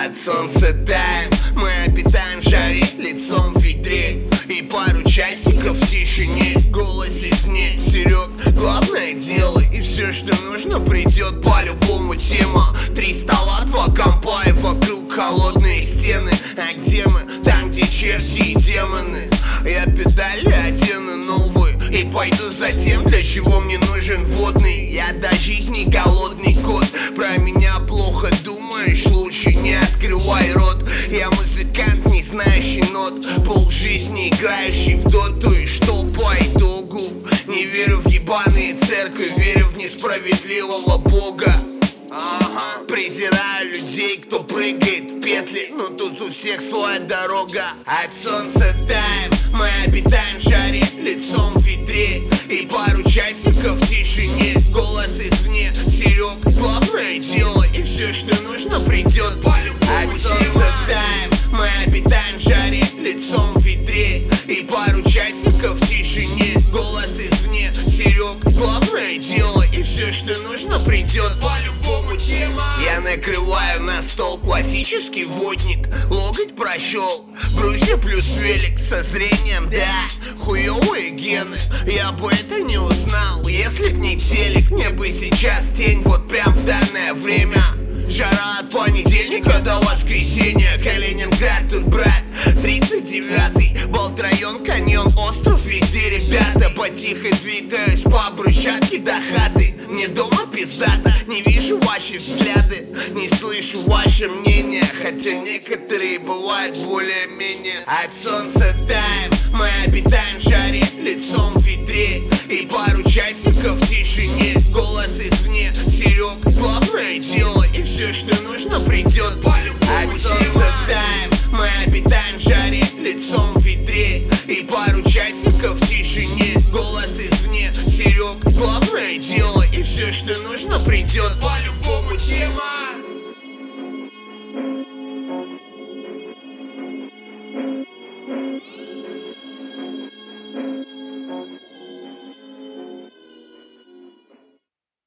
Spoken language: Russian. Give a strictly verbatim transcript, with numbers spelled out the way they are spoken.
От солнца таем, мы обитаем в жаре, лицом в ведре. И пару часиков в тишине, голос и снег. Серег, главное дело, и все, что нужно, придет по-любому. Тема: три стола, два компа, и вокруг холодные стены. А где мы? Там, где черти и демоны. Я педали одену новую и пойду за тем, для чего мне нужен водный. Я до жизни голодный кот, про меня плохо думаешь, лучше не открывай рот. Я музыкант, не знающий нот, полжизни играющий в доту. И что по итогу? Не верю в ебаные церкви, верю в несправедливого бога. Ага. Презираю людей, кто прыгает в петли, но тут у всех своя дорога. От солнца таем, мы обитаем в жаре, лицом в ведре. И пару часиков в тишине, голос извне. Серег, главное дело, и все, что нужно, придет по-любому. От солнца таем, мы обитаем в жаре, лицом в ведре. И пару часиков в тишине, голос извне. Серег, главное дело, и все, что нужно, придет по-любому. Тема. Я накрываю на стол классический водник, локоть прощел, брусья плюс велик. Со зрением, да, хуёвые гены. Я бы это не узнал, если б не телек. Мне бы сейчас тень, вот прям в данное время. Жара от понедельника до воскресенья. Калининград тут, брат, тридцать девятый Болт-район, каньон, остров, везде ребята. Потихо двигаюсь по брусчатке до хаты. Мне дома пиздата, не вижу ваши взгляды, не слышу ваше мнение, хотя некоторые бывают более-менее. От солнца таем, мы обитаем в жаре, лицом в ведре. И пару часиков в тишине, голос извне. Серег, главное дело, и все, что нужно, придет по-любому. От солнца таем, мы обитаем в жаре, лицом в ведре. И пару часиков в тишине, голос извне. Серег, главное дело, и все, что нужно, придет по-любому. Тема.